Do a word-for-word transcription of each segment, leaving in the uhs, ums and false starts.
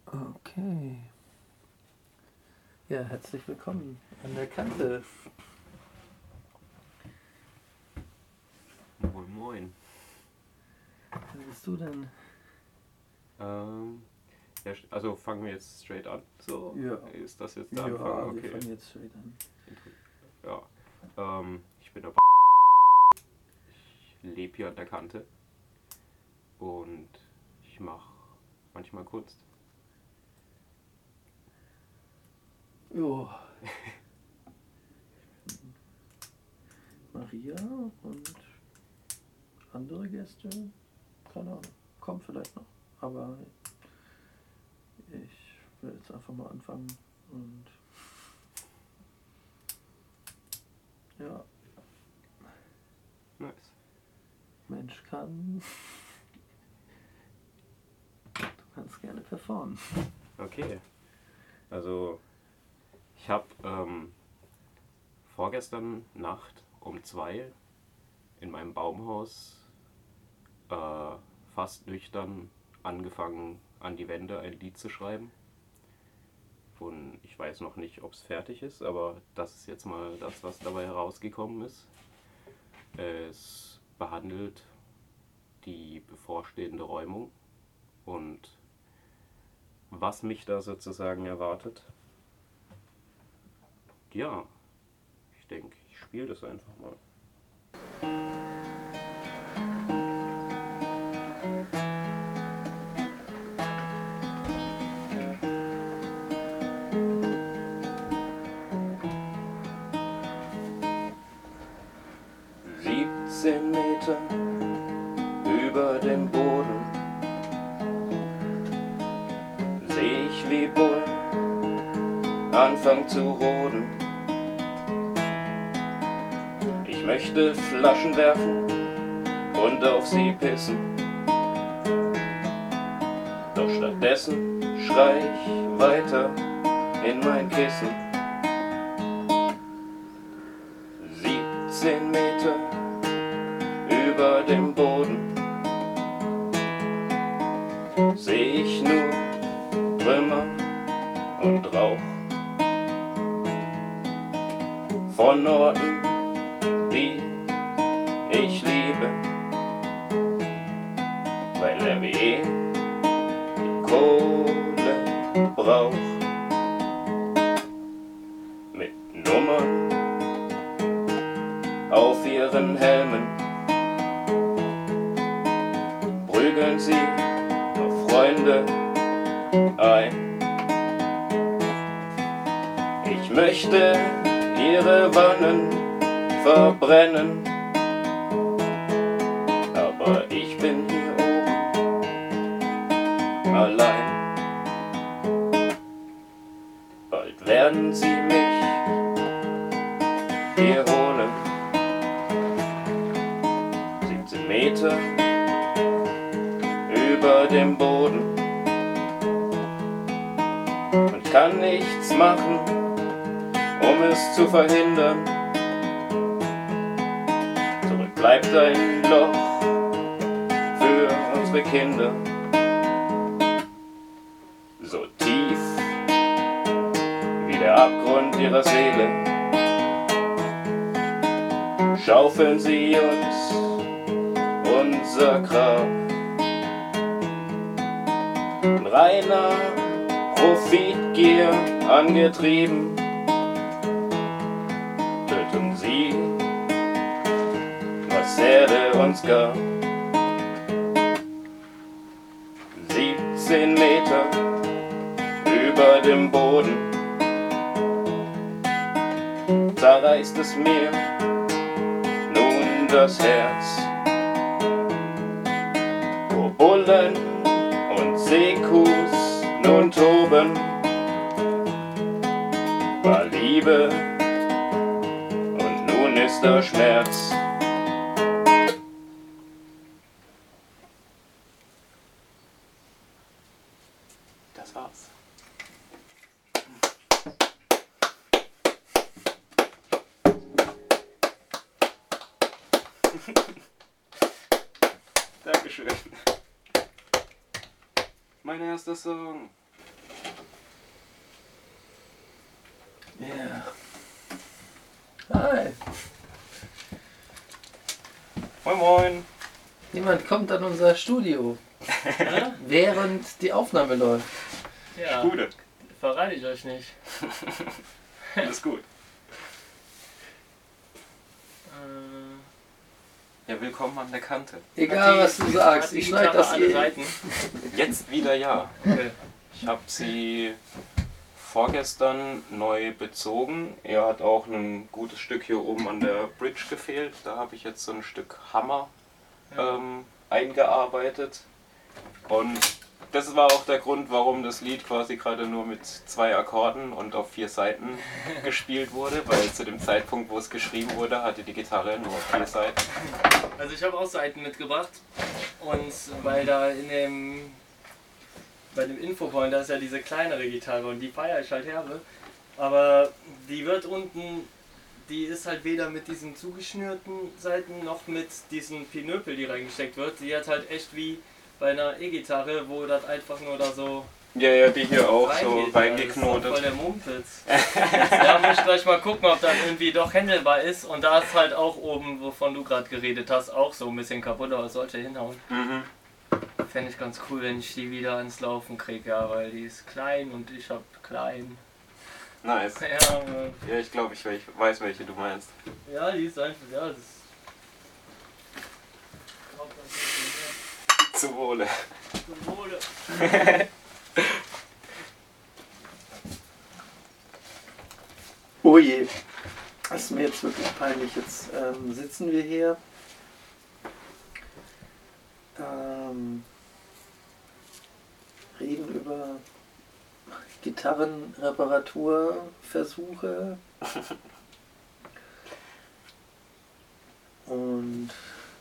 Okay. Ja, herzlich willkommen an der Kante. Moin Moin. Wer bist du denn? Ähm, ja, also fangen wir jetzt straight an. So, Ja. ist das jetzt der Ja, Anfang? wir Okay. fangen jetzt straight an. Ja. Ähm, ich bin der Ich lebe hier an der Kante. Und ich mache manchmal Kunst. Jo. Maria und andere Gäste, keine Ahnung, kommen vielleicht noch. Aber ich will jetzt einfach mal anfangen und ja. Nice. Mensch kann. Du kannst gerne performen. Okay. Also, ich habe ähm, vorgestern Nacht um zwei in meinem Baumhaus äh, fast nüchtern angefangen, an die Wände ein Lied zu schreiben. Und ich weiß noch nicht, ob es fertig ist, aber das ist jetzt mal das, was dabei herausgekommen ist. Es behandelt die bevorstehende Räumung und was mich da sozusagen erwartet. Ja, ich denke, ich spiele das einfach mal. siebzehn Meter über dem Boden seh ich wie Bullen anfangen zu roden. Ich möchte Flaschen werfen und auf sie pissen, doch stattdessen schrei ich weiter in mein Kissen. siebzehn Meter über dem Boden seh ich nur Trümmer und Rauch von Orten, die ich liebe, weil R W E die Kohle braucht. Mit Nummern auf ihren Helmen prügeln sie auf Freunde ein. Ich möchte ihre Wannen verbrennen, aber ich bin hier oben allein. Bald werden sie mich hier holen. siebzehn Meter über dem Boden und kann nichts machen, um es zu verhindern. Zurück bleibt ein Loch für unsere Kinder. So tief wie der Abgrund ihrer Seele schaufeln sie uns unser Grab. In reiner Profitgier angetrieben töten sie, was Erde uns gab. siebzehn Meter über dem Boden zerreißt es mir nun das Herz. Wo Bullen und Seekus nun toben, war Liebe und nun ist da Schmerz. Das war's. Dankeschön. Mein erster Song. Ja. Hi. Moin moin. Jemand kommt an unser Studio, während die Aufnahme läuft. Ja, Gute. verrate ich euch nicht. Alles gut. Äh, Ja, willkommen an der Kante. Egal, hat die- was du sagst, hat die ich schneide Gitarre das alle eh. Seiten. Jetzt wieder ja. Okay. Ich habe sie vorgestern neu bezogen. Er hat auch ein gutes Stück hier oben an der Bridge gefehlt. Da habe ich jetzt so ein Stück Hammer Ja. ähm, eingearbeitet. Und das war auch der Grund, warum das Lied quasi gerade nur mit zwei Akkorden und auf vier Seiten gespielt wurde, weil zu dem Zeitpunkt, wo es geschrieben wurde, hatte die Gitarre nur vier Seiten. Also ich habe auch Seiten mitgebracht und weil da in dem bei dem Infopoint, da ist ja diese kleinere Gitarre und die feiere ich halt herbe, aber die wird unten, die ist halt weder mit diesen zugeschnürten Seiten noch mit diesen Pinöpel, die reingesteckt wird, die hat halt echt wie bei einer E-Gitarre, wo das einfach nur da so Ja, ja, die hier auch so reingeht. Ja, das ist doch voll reingeknotet. der Mumpitz. Ja, muss ich gleich mal gucken, ob das irgendwie doch händelbar ist. Und da ist halt auch oben, wovon du gerade geredet hast, auch so ein bisschen kaputt, aber es sollte hinhauen. Mhm. Fände ich ganz cool, wenn ich die wieder ans Laufen kriege, ja, weil die ist klein und ich hab klein. Nice. Ja, äh, Ja, ich glaube, ich welch- weiß, welche du meinst. ja, die ist einfach, ja, das ist. Zu Wohle. Zum Wohle. Oh je, das ist mir jetzt wirklich peinlich. Jetzt ähm, sitzen wir hier. Ähm, reden über Gitarrenreparaturversuche. Und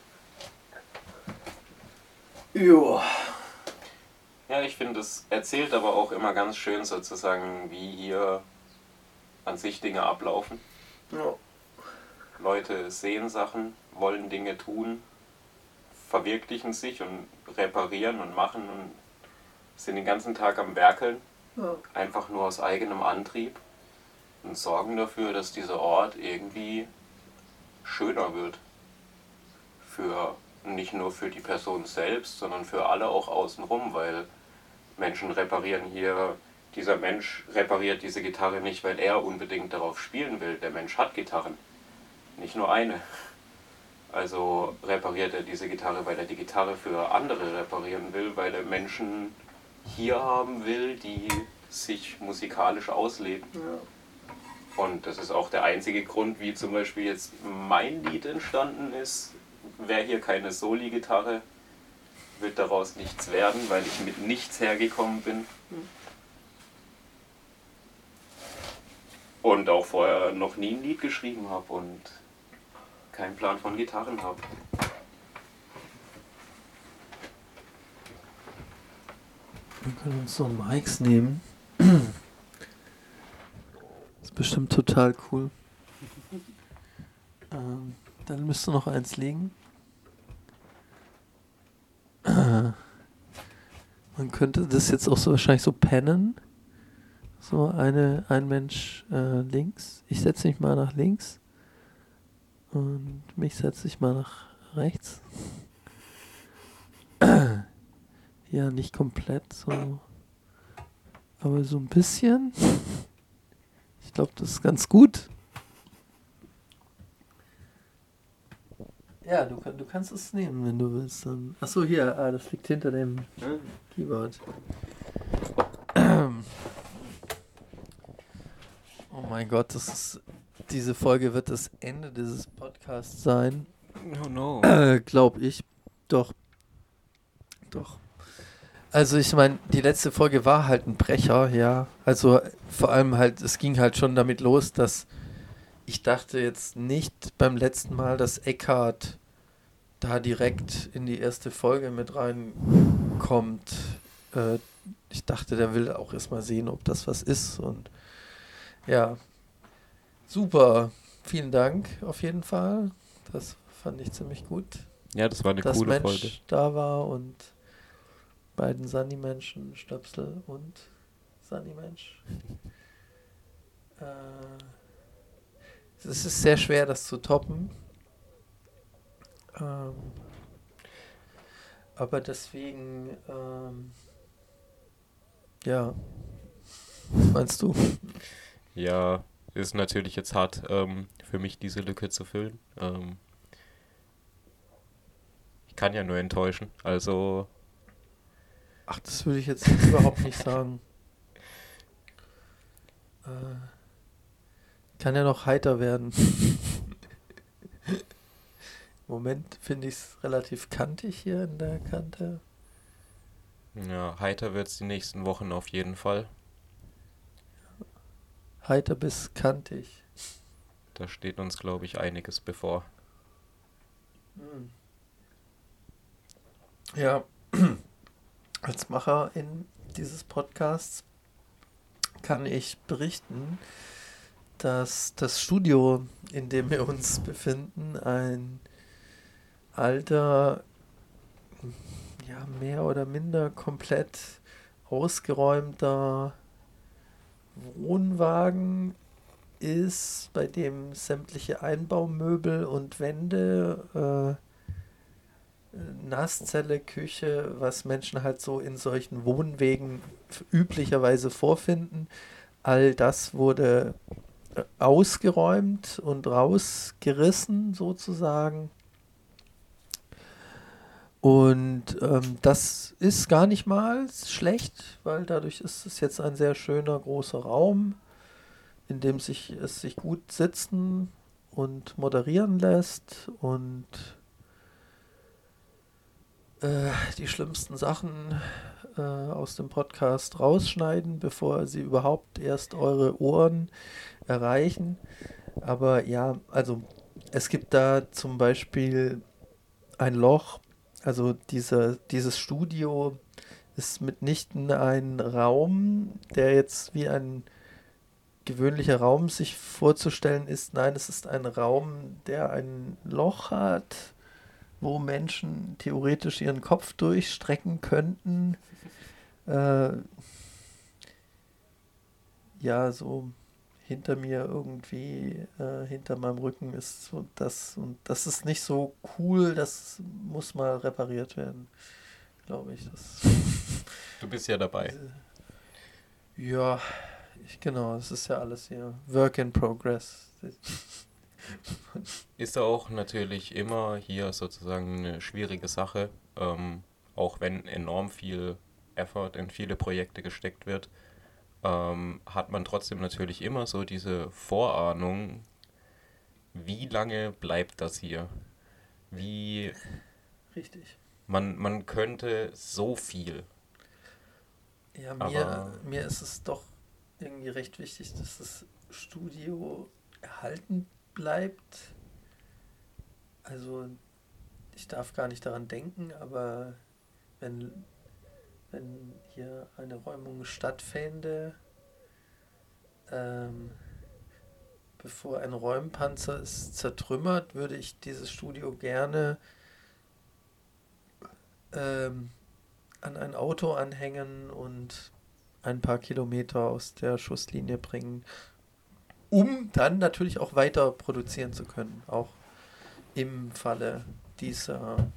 ja, Ja, ich finde, es erzählt aber auch immer ganz schön sozusagen, wie hier an sich Dinge ablaufen. ja, Leute sehen Sachen, wollen Dinge tun, verwirklichen sich und reparieren und machen und sind den ganzen Tag am Werkeln, ja. einfach nur aus eigenem Antrieb und sorgen dafür, dass dieser Ort irgendwie schöner wird. Für nicht nur für die Person selbst, sondern für alle auch außenrum, weil Menschen reparieren hier, dieser Mensch repariert diese Gitarre nicht, weil er unbedingt darauf spielen will. Der Mensch hat Gitarren, nicht nur eine. Also repariert er diese Gitarre, weil er die Gitarre für andere reparieren will, weil er Menschen hier haben will, die sich musikalisch ausleben. Ja. Und das ist auch der einzige Grund, wie zum Beispiel jetzt mein Lied entstanden ist. Wäre hier keine Soli-Gitarre, wird daraus nichts werden, weil ich mit nichts hergekommen bin. Und auch vorher noch nie ein Lied geschrieben habe und keinen Plan von Gitarren habe. Wir können uns so Mics nehmen. Ist bestimmt total cool. Ähm, dann müsste noch eins liegen. Äh, man könnte das jetzt auch so wahrscheinlich so pennen. So eine, ein Mensch äh, links. Ich setze mich mal nach links. Und mich setze ich mal nach rechts. Ja, nicht komplett so. Aber so ein bisschen. Ich glaube, das ist ganz gut. Ja, du, kann- du kannst es nehmen, wenn du willst. Dann. Achso, hier, ah, das liegt hinter dem Keyboard. Oh mein Gott, das ist, diese Folge wird das Ende dieses Podcasts sein. Oh no. Äh, glaub ich. Doch. Doch. Also ich meine, die letzte Folge war halt ein Brecher, ja. Also vor allem halt, es ging halt schon damit los, dass ich dachte jetzt nicht beim letzten Mal, dass Eckhart da direkt in die erste Folge mit reinkommt. Äh, ich dachte, der will auch erstmal sehen, ob das was ist. Und ja, super. Vielen Dank auf jeden Fall. Das fand ich ziemlich gut, Ja, das war eine dass coole Mensch Folge. da war und beiden Sunny-Menschen, Stöpsel und Sunny-Mensch. Äh, es ist sehr schwer, das zu toppen. Ähm, aber deswegen, ähm, ja, was meinst du? Ja, ist natürlich jetzt hart ähm, für mich, diese Lücke zu füllen. Ähm, ich kann ja nur enttäuschen. Also, Ach, das würde ich jetzt überhaupt nicht sagen. Äh, kann ja noch heiter werden. Im Moment finde ich es relativ kantig hier in der Kante. ja, heiter wird es die nächsten Wochen auf jeden Fall. Heiter bis kantig. Da steht uns, glaube ich, einiges bevor. Hm. Ja, als Macherin dieses Podcasts kann ich berichten, dass das Studio, in dem wir uns befinden, ein alter, ja, mehr oder minder komplett ausgeräumter Wohnwagen ist, bei dem sämtliche Einbaumöbel und Wände, äh, Nasszelle, Küche, was Menschen halt so in solchen Wohnwegen f- üblicherweise vorfinden, all das wurde äh, ausgeräumt und rausgerissen sozusagen. Und ähm, das ist gar nicht mal schlecht, weil dadurch ist es jetzt ein sehr schöner großer Raum, in dem sich es sich gut sitzen und moderieren lässt und äh, die schlimmsten Sachen äh, aus dem Podcast rausschneiden, bevor sie überhaupt erst eure Ohren erreichen. Aber ja, also es gibt da zum Beispiel ein Loch, also diese, dieses Studio ist mitnichten ein Raum, der jetzt wie ein gewöhnlicher Raum sich vorzustellen ist. Nein, es ist ein Raum, der ein Loch hat, wo Menschen theoretisch ihren Kopf durchstrecken könnten. Äh, ja, so hinter mir irgendwie, äh, hinter meinem Rücken ist so das und das ist nicht so cool, das muss mal repariert werden, glaube ich. Das, Du bist ja dabei. diese, ja, ich, genau, es ist ja alles hier Work in Progress. Ist auch natürlich immer hier sozusagen eine schwierige Sache, ähm, auch wenn enorm viel Effort in viele Projekte gesteckt wird, ähm, hat man trotzdem natürlich immer so diese Vorahnung, wie lange bleibt das hier? Wie Richtig. man, man könnte so viel, Ja, mir, aber mir ist es doch irgendwie recht wichtig, dass das Studio erhalten bleibt. Also ich darf gar nicht daran denken, aber wenn, wenn hier eine Räumung stattfände, ähm, bevor ein Räumpanzer es zertrümmert, würde ich dieses Studio gerne ähm, an ein Auto anhängen und ein paar Kilometer aus der Schusslinie bringen, um dann natürlich auch weiter produzieren zu können, auch im Falle dieser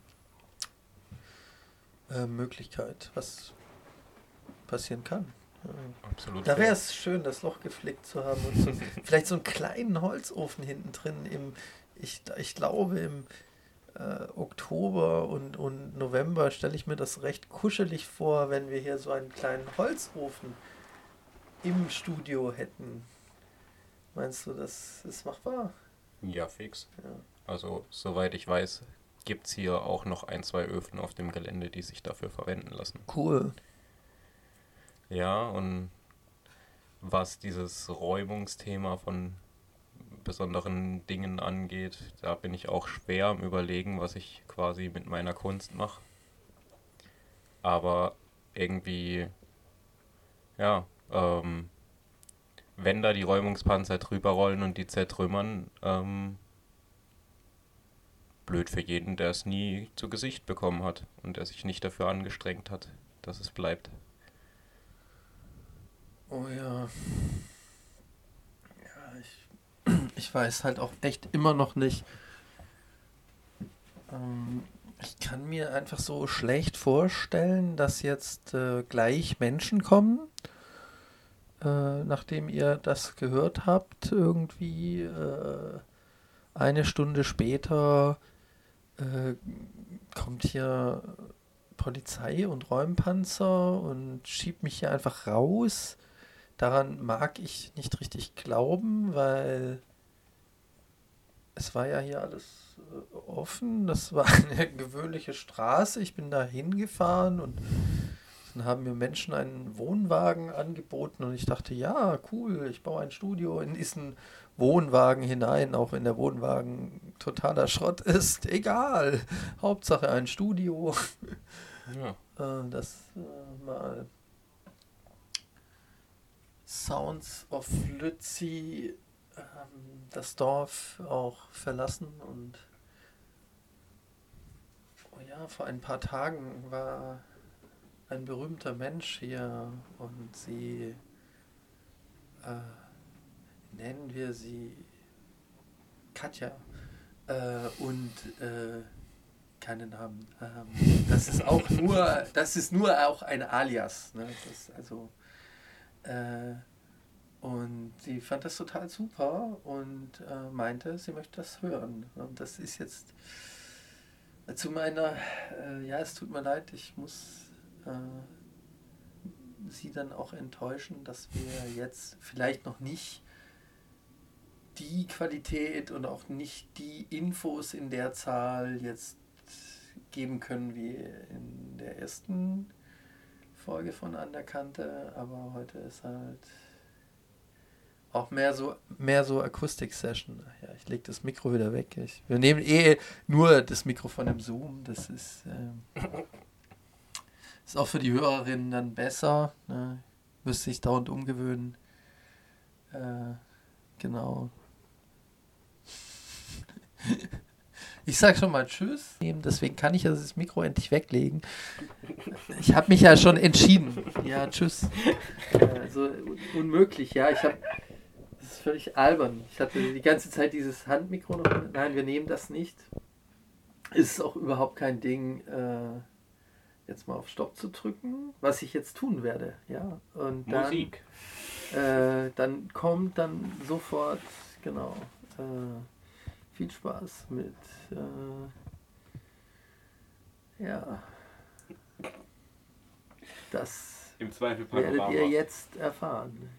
äh, Möglichkeit, was passieren kann. Ja. absolut Da wäre fair. es schön, das Loch geflickt zu haben und so, vielleicht so einen kleinen Holzofen hinten drin. Im, ich, ich glaube, im äh, Oktober und, und November stelle ich mir das recht kuschelig vor, wenn wir hier so einen kleinen Holzofen im Studio hätten. Meinst du, das ist machbar? Ja, fix. Ja. Also, soweit ich weiß, gibt es hier auch noch ein, zwei Öfen auf dem Gelände, die sich dafür verwenden lassen. Cool. Ja, und was dieses Räumungsthema von besonderen Dingen angeht, da bin ich auch schwer am Überlegen, was ich quasi mit meiner Kunst mache. Aber irgendwie, ja, ähm, wenn da die Räumungspanzer drüber rollen und die zertrümmern, ähm, blöd für jeden, der es nie zu Gesicht bekommen hat und der sich nicht dafür angestrengt hat, dass es bleibt. Oh ja. ich weiß halt auch echt immer noch nicht. Ähm, ich kann mir einfach so schlecht vorstellen, dass jetzt äh, gleich Menschen kommen, äh, nachdem ihr das gehört habt, irgendwie äh, eine Stunde später äh, kommt hier Polizei und Räumpanzer und schiebt mich hier einfach raus. Daran mag ich nicht richtig glauben, weil es war ja hier alles äh, offen. Das war eine gewöhnliche Straße. Ich bin da hingefahren und dann haben mir Menschen einen Wohnwagen angeboten und ich dachte, ja, cool, ich baue ein Studio in diesen Wohnwagen hinein, auch wenn der Wohnwagen totaler Schrott ist. Egal. Hauptsache ein Studio. Ja. Äh, das äh, mal Sounds of Lützi ähm, das Dorf auch verlassen und oh ja, vor ein paar Tagen war ein berühmter Mensch hier und sie äh, nennen wir sie Katja äh, und äh, keinen Namen. Ähm, das ist auch nur, das ist nur auch ein Alias. Ne? Das, also äh, und sie fand das total super und äh, meinte, sie möchte das hören. Und das ist jetzt zu meiner, äh, ja, es tut mir leid, ich muss äh, sie dann auch enttäuschen, dass wir jetzt vielleicht noch nicht die Qualität und auch nicht die Infos in der Zahl jetzt geben können wie in der ersten Folge von An der Kante, aber heute ist halt auch mehr so mehr so Akustik-Session. Ja, ich lege das Mikro wieder weg. Ich, wir nehmen eh nur das Mikro von dem Zoom. Das ist, ähm, ist auch für die Hörerinnen dann besser. Ne? Müsste sich dauernd umgewöhnen. Äh, genau. Ich sag schon mal Tschüss. Deswegen kann ich das Mikro endlich weglegen. Ich habe mich ja schon entschieden. Ja, Tschüss. Also unmöglich, ja. Ich habe Das ist völlig albern. Ich hatte die ganze Zeit dieses Handmikro noch. Nein, wir nehmen das nicht. Ist auch überhaupt kein Ding, äh, jetzt mal auf Stopp zu drücken, was ich jetzt tun werde. Ja. Und dann, Musik. Äh, dann kommt dann sofort, genau, äh, viel Spaß mit, äh, ja, das Im Zweifel werdet Panorama. ihr jetzt erfahren.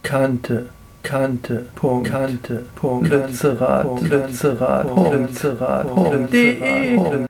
Kante, Kante, Punkt, Kante, Punkt, Lützerath, Lützerath, Lützerath, Lützerath,